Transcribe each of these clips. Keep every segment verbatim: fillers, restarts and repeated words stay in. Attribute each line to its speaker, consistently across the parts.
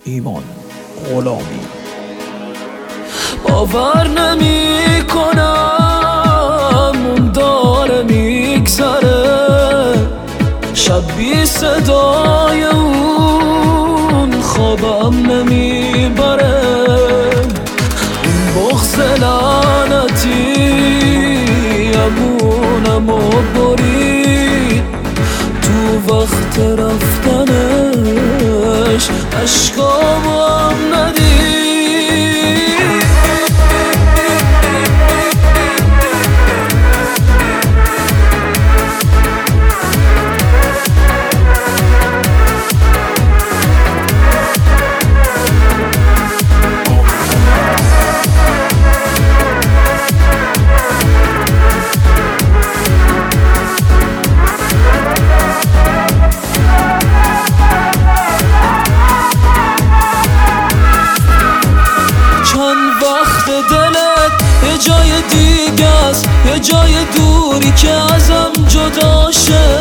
Speaker 1: ایمان غلامی.
Speaker 2: باور نمی کنم اون داره میگذره، شب بی صدای اون خوابم نمیبره. این بغض لعنتی امونمو برید تو وقت رفتنش، عشقامو هم ندید. دلت یه جای دیگه است، یه جای دوری که ازم جدا شه.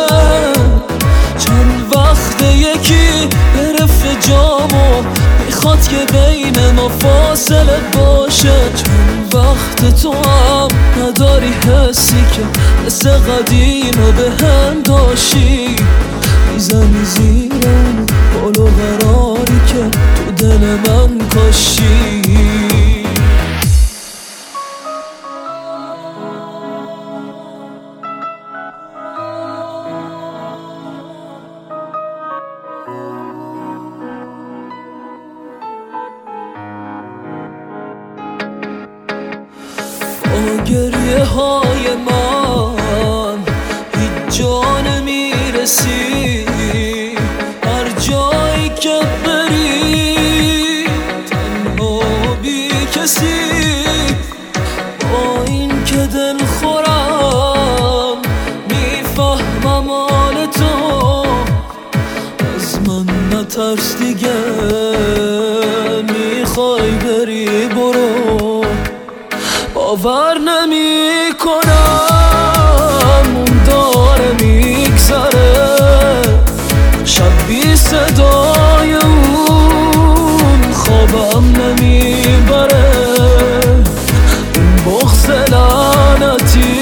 Speaker 2: چند وقت یکی گرفت جامو میخواد که بین ما فاصله باشه. چند وقت تو هم نداری حسی که حس قدیمو به هم داشتی، میزنی زیرم بال و قراری که تو دل من کاشی. با گریه های من هیچ جا نمیرسی، هر جایی که بری تنها بی کسی. با این که دل خورم میفهمم حال تو، از من نترس دیگه، میخوای بری برو. باور نمی کنم اون داره میگذره، شب بی صدای اون خوابم نمیبره. این بغض لعنتی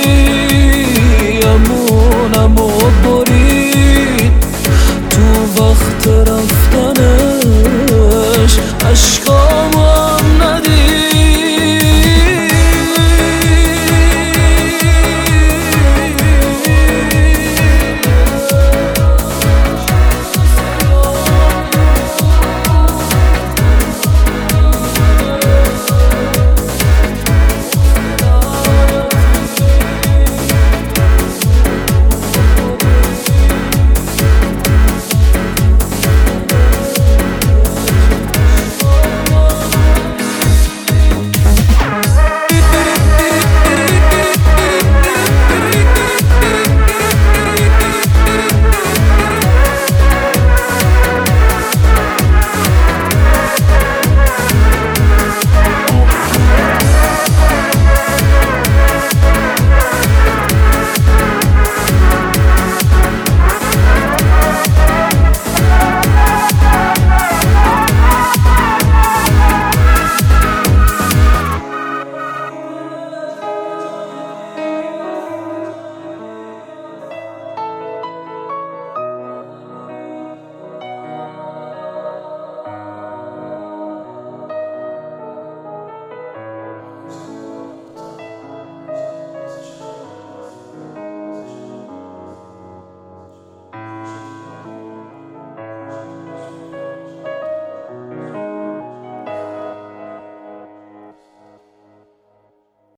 Speaker 2: امونمو برید تو وقت رفتنش، عشق